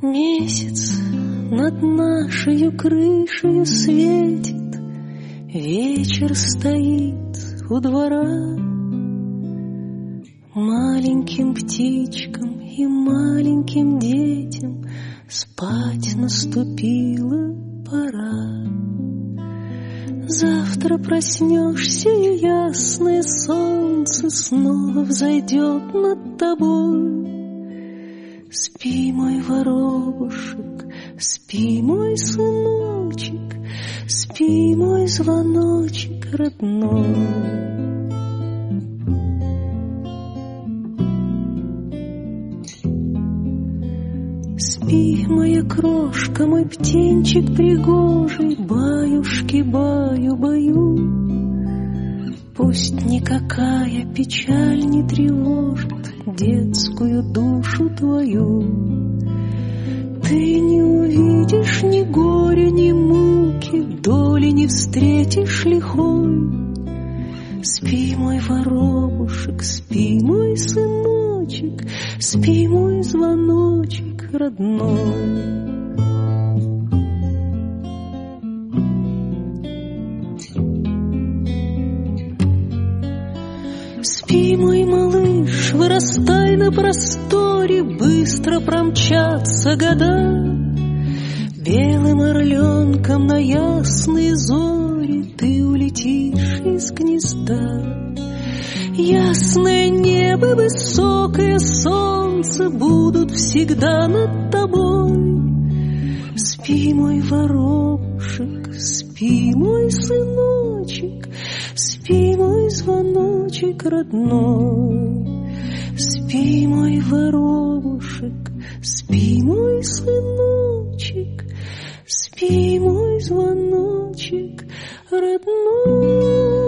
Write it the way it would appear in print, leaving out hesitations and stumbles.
Месяц над нашей крышей светит, вечер стоит у двора. Маленьким птичкам и маленьким детям спать наступила пора. Завтра проснешься, и ясное солнце снова взойдет над тобой. Спи, мой воробушек, спи, мой сыночек, спи, мой звоночек родной. Спи, моя крошка, мой птенчик пригожий, баюшки, баю-баю. Пусть никакая печаль не тревожит детскую душу твою. Ты не увидишь ни горя, ни муки, доли не встретишь лихой. Спи, мой воробушек, спи, мой сыночек, спи, мой звоночек родной. Спи, мой малыш, вырастай на просторе, быстро промчатся года. Белым орленком на ясные зори ты улетишь из гнезда. Ясное небо, высокое солнце будут всегда над тобой. Спи, мой воробушек, спи, мой сыночек, спи, мой звоночек родной. Спи, мой воробушек, спи, мой сыночек, спи, мой звоночек родной.